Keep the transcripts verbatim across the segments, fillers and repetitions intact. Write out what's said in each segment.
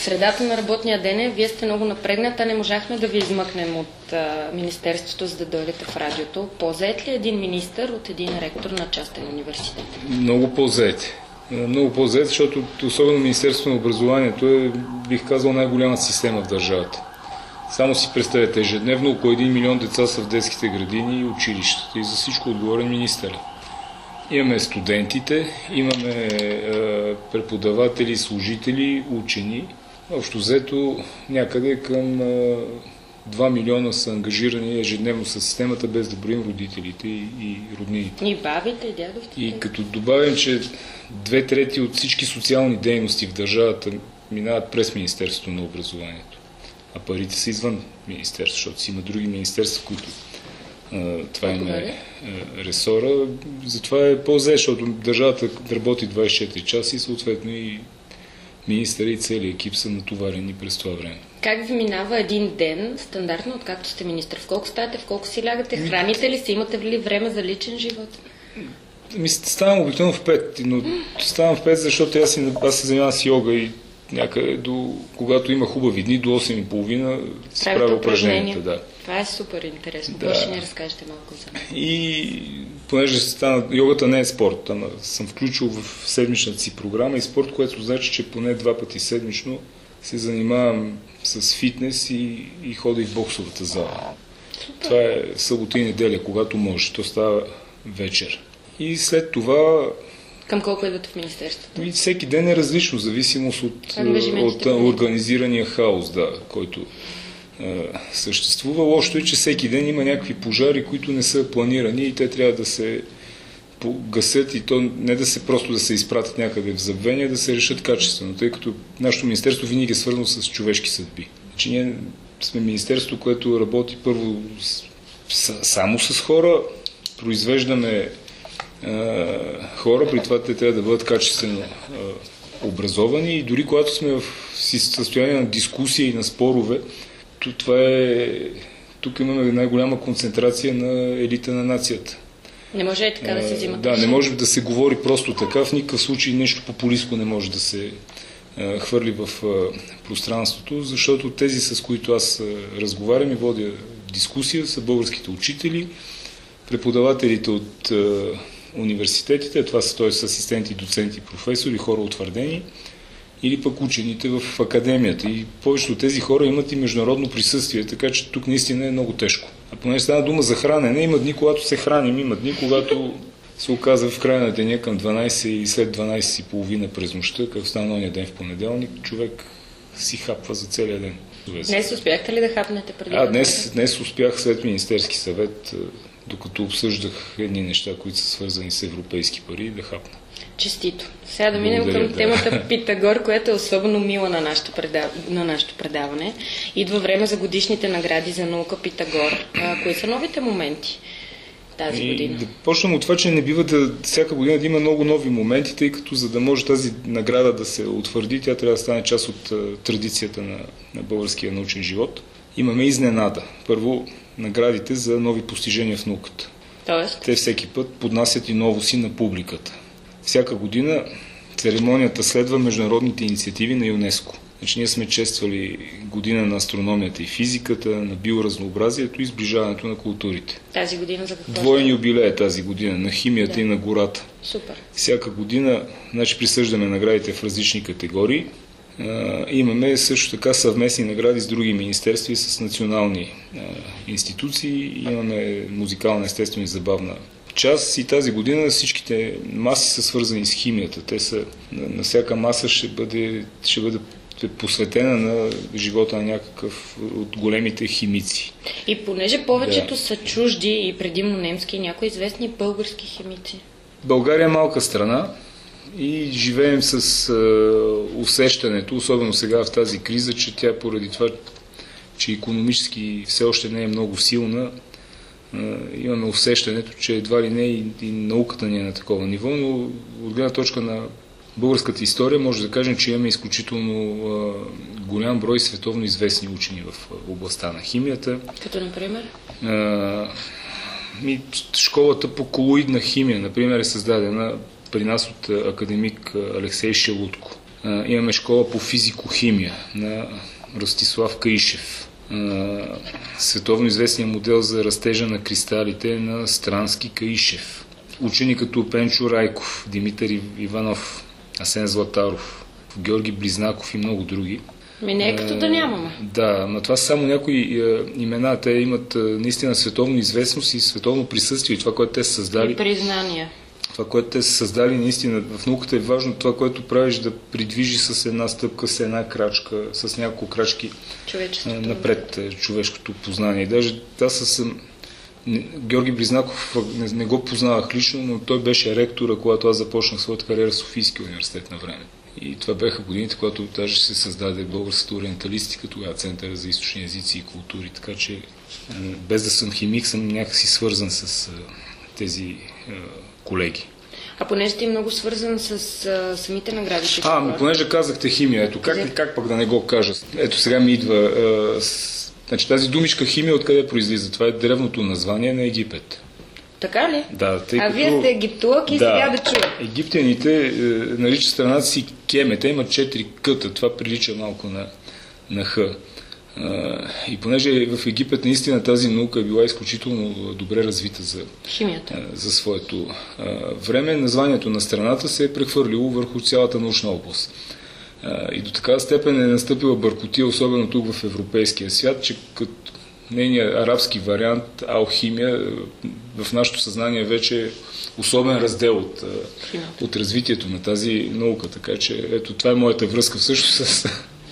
Средата на работния ден е, вие сте много напрегната, не можахме да ви измъкнем от а, Министерството, за да дойдете в радиото. По-заед ли един министър от един ректор на частен университет? Много по-заед. Много по-заед, защото особено Министерството на образованието е, бих казал, най-голяма система в държавата. Само си представете, ежедневно около един милион деца са в детските градини и училищата и за всичко отговорен министър. Имаме студентите, имаме е, преподаватели, служители, учени. Общо взето някъде към е, два милиона са ангажирани ежедневно с системата, без да броим родителите и, и роднините. И бабите, и дядовците. И като добавим, че две трети от всички социални дейности в държавата минават през Министерството на образованието. А парите са извън Министерството, защото си има други министерства, които uh, това им е uh, ресора. Затова е по-зле, защото държавата работи двайсет и четири часа и съответно и министър и целият екип са натоварени през това време. Как ви минава един ден, стандартно, откакто сте министър? В колко ставате, в колко си лягате? Храните ли се? Имате ли време за личен живот? Ми ставам обикновено в пет, но ставам в пет, защото аз, си, аз се занимавам с йога и някъде до, когато има хубави дни, до осем и половина се правя упражненията. Да. Това е супер интересно. Да. Може ни разкажете малко за това. И понеже стана, йогата не е спорт, ама съм включил в седмичната си програма и спорт, което значи, че поне два пъти седмично се занимавам с фитнес и, и ходя в боксовата зала. Супер. Това е събота и неделя, когато може. То става вечер. И след това... Към колко идвате в Министерството? И всеки ден е различно, зависимост от, от организирания хаос, да, който е, съществува. Лошото е, че всеки ден има някакви пожари, които не са планирани и те трябва да се гасят и то не да се просто да се изпратят някъде в забвение, да се решат качествено, тъй като нашето министерство винаги е свързано с човешки съдби. Значи ние сме министерство, което работи първо с, с, само с хора, произвеждаме хора, при това те трябва да бъдат качествено а, образовани и дори когато сме в състояние на дискусия и на спорове, това е, тук имаме най-голяма концентрация на елита на нацията. Не може и така да се взимат. Да, не може да се говори просто така, в никакъв случай нещо популистко не може да се а, хвърли в а, пространството, защото тези, с които аз а, разговарям и водя дискусия, са българските учители, преподавателите от а, университетите, това са т.е. асистенти, доценти, професори, хора утвърдени, или пък учените в академията. И повечето от тези хора имат и международно присъствие, така че тук наистина е много тежко. А понеже стана дума за хранене, има дни, когато се храним, има дни, когато се оказа в края на деня към дванайсет и след дванайсет и половина през нощта, като стана ония ден в понеделник, човек си хапва за целия ден. Днес успяхте ли да хапнете преди? А, днес, днес успях след Министерски съвет, докато обсъждах едни неща, които са свързани с европейски пари, да хапна. Честито. Сега да минем Благодаря, към да. темата Питагор, която е особено мила на нашето, предав... на нашето предаване. Идва време за годишните награди за наука Питагор. А, кои са новите моменти тази и година? Да почнем от това, че не бива да всяка година да има много нови моменти, тъй като за да може тази награда да се утвърди, тя трябва да стане част от а, традицията на, на българския научен живот. Имаме изненада. Първо, наградите за нови постижения в науката. Тоест? Те всеки път поднасят и новоси на публиката. Всяка година церемонията следва международните инициативи на ЮНЕСКО. Значи ние сме чествали година на астрономията и физиката, на биоразнообразието и сближаването на културите. Тази година за какво? Двоен юбилей тази година на химията да. и на гората. Супер. Всяка година значи, присъждаме наградите в различни категории. Uh, имаме също така съвместни награди с други министерства и с национални uh, институции. Имаме музикална, естествено и забавна част. И тази година всичките маси са свързани с химията. Те са, на, на всяка маса ще бъде, ще бъде посветена на живота на някакъв от големите химици. И понеже повечето да. са чужди и предимно немски, някои известни български химици. България е малка страна. И живеем с а, усещането, особено сега в тази криза, че тя поради това, че икономически все още не е много силна, а, имаме усещането, че едва ли не и, и науката ни е на такова ниво, но от гледна точка на българската история може да кажем, че имаме изключително а, голям брой световно известни учени в областта на химията. Като например? А, и школата по колоидна химия, например, е създадена при нас от академик Алексей Шелудко. Имаме школа по физико-химия на Ростислав Каишев. Световно известният модел за растежа на кристалите на Странски Каишев. Учени като Пенчо Райков, Димитър Иванов, Асен Златаров, Георги Близнаков и много други. Ми не е като да нямаме. Да, но това са само някои е, имена. Те имат е, наистина световна известност и световно присъствие. Това, което те са създали. И признания. Това, което те са създали, наистина в науката е важно това, което правиш да придвижи с една стъпка, с една крачка, с няколко крачки е, напред е, човешкото познание. И даже аз съм... Георги Близнаков не, не го познавах лично, но той беше ректора, когато аз започнах своята кариера в Софийския университет на време. И това бяха годините, когато даже се създаде българската ориенталистика, тогава Центъра за източни езици и култури. Така че, без да съм химик, съм някакси свързан с тези колеги. А понеже ти е много свързан с а, самите награди? А, ми понеже казахте химия, ето как, как пък да не го кажа? Ето сега ми идва... А, с... Значи тази думичка химия откъде произлиза? Това е древното название на Египет. Така ли? Да, тъй а като... вие сте египтолог и да, сега да чуя. Египтяните е, наричат страната си Кеме. Те имат четири къта. Това прилича малко на, на Х. А, и понеже в Египет наистина тази наука е била изключително добре развита за, химията. за своето а, време, названието на страната се е прехвърлило върху цялата научна област. А, и до такава степен е настъпила бъркотия, особено тук в европейския свят, че като нейният арабски вариант, алхимия, в нашето съзнание вече е особен раздел от, от развитието на тази наука. Така че ето това е моята връзка всъщност с,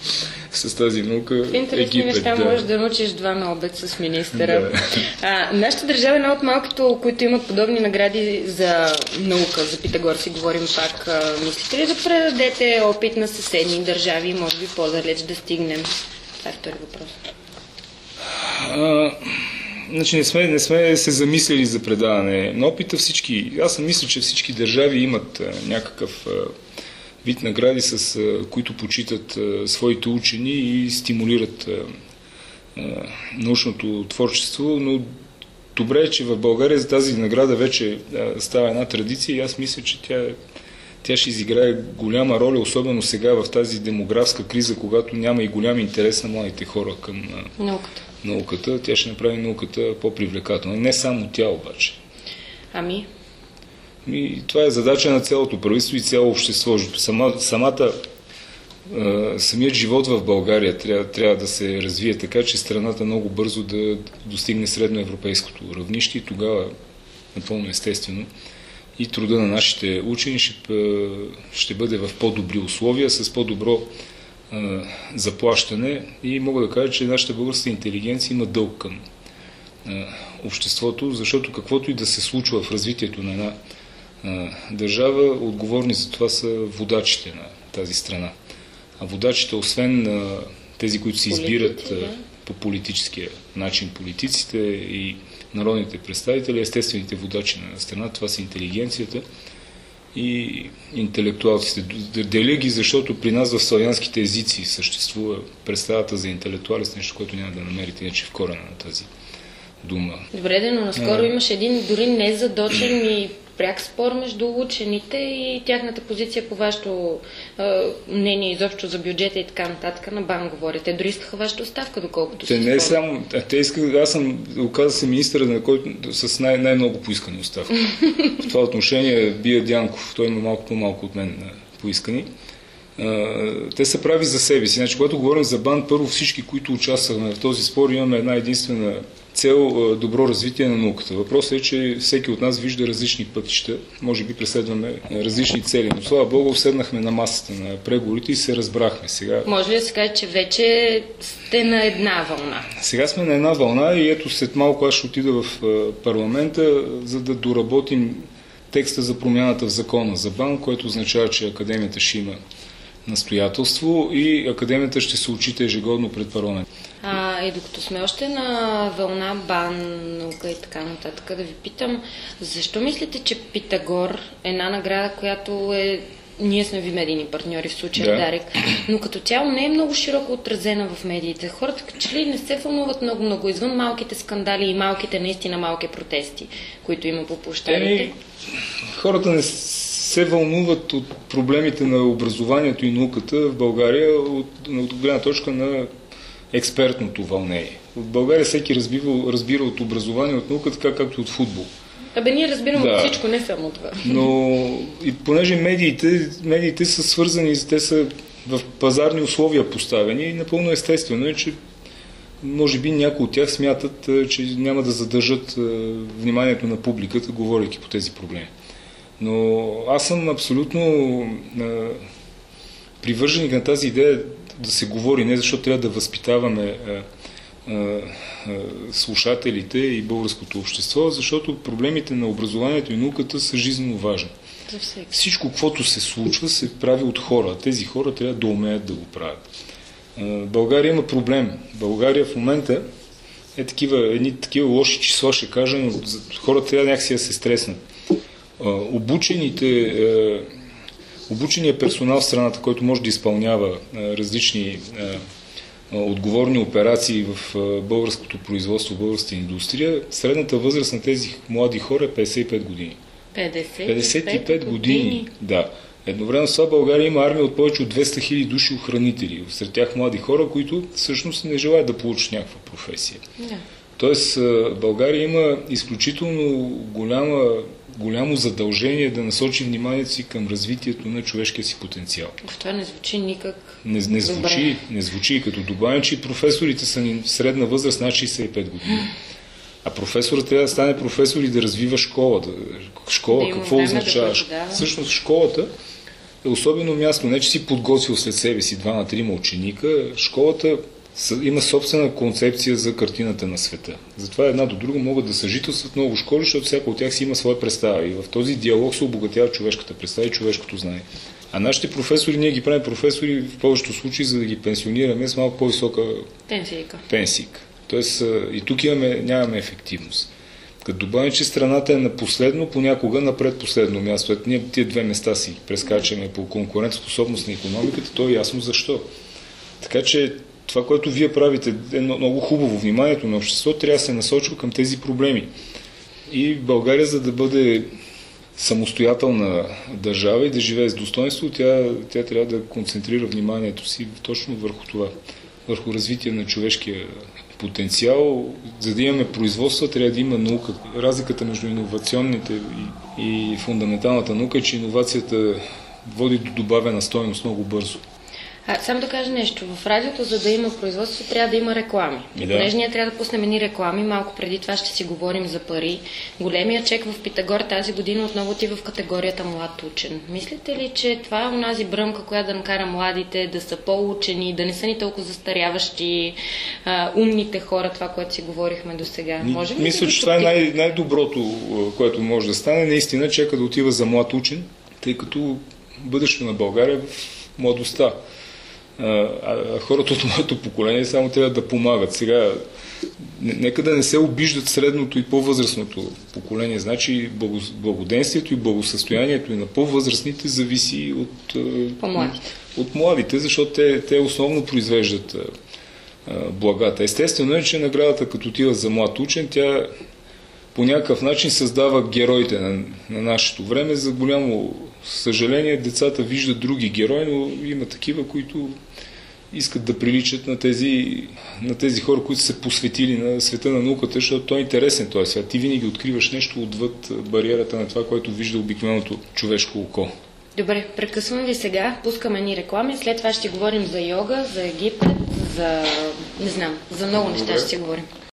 с тази наука. В интересни Египет, неща да. Можеш да научиш два на обед с министъра. Да. А, нашата държава е една от малкото, които имат подобни награди за наука. За Питагор си говорим пак. А, мислите ли да предадете опит на съседни държави, може би по-далеч да стигнем? Това е втори въпрос. А, значи не сме, не сме се замислили за предаване на опита. Всички, аз съм мисля, че всички държави имат а, някакъв а, вид награди, с а, които почитат а, своите учени и стимулират а, а, научното творчество, но добре е, че в България за тази награда вече а, става една традиция и аз мисля, че тя, тя ще изиграе голяма роля, особено сега в тази демографска криза, когато няма и голям интерес на младите хора към а, науката. науката, тя ще направи науката по-привлекателна. Не само тя обаче. Ами? И това е задача на цялото правителство и цяло общество. Сама, самата, а, самият живот в България трябва, трябва да се развие така, че страната много бързо да достигне средноевропейското равнище и тогава, напълно естествено, и труда на нашите учени ще, ще бъде в по-добри условия, с по-добро заплащане и мога да кажа, че нашата българска интелигенция има дълг към а, обществото, защото каквото и да се случва в развитието на една а, държава, отговорни за това са водачите на тази страна. А водачите, освен а, тези, които се избират а, по политическия начин, политиците и народните представители, естествените водачи на страна, това са интелигенцията и интелектуалците. Деля ги, защото при нас в славянските езици съществува представата за интелектуалец, нещо, което няма да намерите иначе в корена на тази дума. Добре, но наскоро а... имаше един дори незадочен и пряк спор между учените и тяхната позиция по вашето а, мнение изобщо за бюджета и така нататък. На БАН говорите. Дори искаха вашата оставка, доколкото те не е само. Те искаха, аз съм, оказа се министъра, на който с най- най-много поискани оставки. В това отношение бия Дянков. Той има малко по-малко от мен поискани. А, те са прави за себе си. Значи, когато говорим за БАН, първо всички, които участваме в този спор, имаме една единствена цел добро развитие на науката. Въпросът е, че всеки от нас вижда различни пътища, може би преследваме различни цели, но слава Богу, седнахме на масата на преговорите и се разбрахме. Сега... Може ли да се каже, че вече сте на една вълна? Сега сме на една вълна и ето след малко аз ще отида в парламента, за да доработим текста за промяната в закона за БАН, което означава, че академията ще има настоятелство и академията ще се отчита ежегодно пред парламент. А, и докато сме още на вълна БАН, наука и така нататък, да ви питам, защо мислите, че Питагор е една награда, която е... Ние сме ви медийни партньори в случая, да. Дарик, но като цяло не е много широко отразена в медиите. Хората че ли не се вълнуват много-много извън малките скандали и малките, наистина малки протести, които има по площадите? Еми, хората не се вълнуват от проблемите на образованието и науката в България от, от гледна точка на експертното вълнение. В България всеки разбира, разбира от образование, от наука, така както от футбол. Абе, ние разбираме да. от всичко, не само това. Но и понеже медиите, медиите са свързани, те са в пазарни условия поставени и напълно естествено е, че може би някои от тях смятат, че няма да задържат вниманието на публиката, говорейки по тези проблеми. Но аз съм абсолютно привърженик на тази идея да се говори, не защото трябва да възпитаваме слушателите и българското общество, защото проблемите на образованието и науката са жизненно важни. Всичко, каквото се случва, се прави от хора. Тези хора трябва да умеят да го правят. България има проблем. България в момента е такива, едни такива лоши числа, ще кажа, но хората трябва някакси да се стреснат. Обучените, обученият персонал в страната, който може да изпълнява различни отговорни операции в българското производство, в българската индустрия, средната възраст на тези млади хора е петдесет и пет години. петдесет и пет години? Да. Едновременно с това България има армия от повече от двеста хиляди души охранители. Сред тях млади хора, които всъщност не желаят да получат някаква професия. Да. Тоест България има изключително голяма, голямо задължение да насочи вниманието си към развитието на човешкия си потенциал. Това не звучи никак не, не звучи, не звучи като добавяне, че професорите са ни в средна възраст над шейсет и пет години. А професорът трябва да стане професор и да развива школа. Да, школа, да какво означава? Да Всъщност школата е особено място. Не, че си подготвил след себе си два на трима ученика. Школата има собствена концепция за картината на света. Затова една до друга могат да съжителстват много школи, защото всяка от тях си има своя представа. И в този диалог се обогатява човешката представа и човешкото знание. А нашите професори, ние ги правим професори в повечето случаи, за да ги пенсионираме с малко по-висока пенсийка. Тоест и тук имаме, нямаме ефективност. Като добавим, че страната е на последно, понякога на предпоследно място. Ето ние тия две места си прескачаме по конкурентоспособност на икономиката, то е ясно защо. Така че това, което вие правите е много хубаво. Вниманието на обществото трябва да се насочва към тези проблеми. И България, за да бъде самостоятелна държава и да живее с достоинство, тя, тя трябва да концентрира вниманието си точно върху това, върху развитие на човешкия потенциал. За да имаме производство, трябва да има наука. Разликата между иновационните и, и фундаменталната наука е, че иновацията води до добавена стойност много бързо. А, само да кажа нещо. В радиото, за да има производство, трябва да има реклами. И да. Понеже ние трябва да пуснем едни реклами, малко преди това ще си говорим за пари. Големия чек в Питагор тази година отново отива в категорията млад учен. Мислите ли, че това е онази бръмка, която да накара младите да са по-учени, да не са ни толкова застаряващи, а, умните хора, това, което си говорихме до сега? Може ли Мисля, че това е най- най-доброто, което може да стане. Наистина чека да отива за млад учен, тъй като бъдещето на България в младостта. А, а хората от моето поколение само трябва да помагат. Сега, нека да не се обиждат средното и по-възрастното поколение. Значи благоденствието и благосъстоянието и на по-възрастните зависи от, по-младите. от младите, защото те, те основно произвеждат а, благата. Естествено е, че наградата, като отива за млад учен, тя по някакъв начин създава героите на, на нашето време. За голямо съжаление, децата виждат други герои, но има такива, които искат да приличат на тези, на тези хора, които са се посветили на света на науката, защото той е интересен този свят. Ти винаги откриваш нещо отвъд бариерата на това, което вижда обикновеното човешко око. Добре, прекъсваме ви сега, пускаме ни реклами, след това ще говорим за йога, за Египет, за... не знам, за много неща ще си говорим.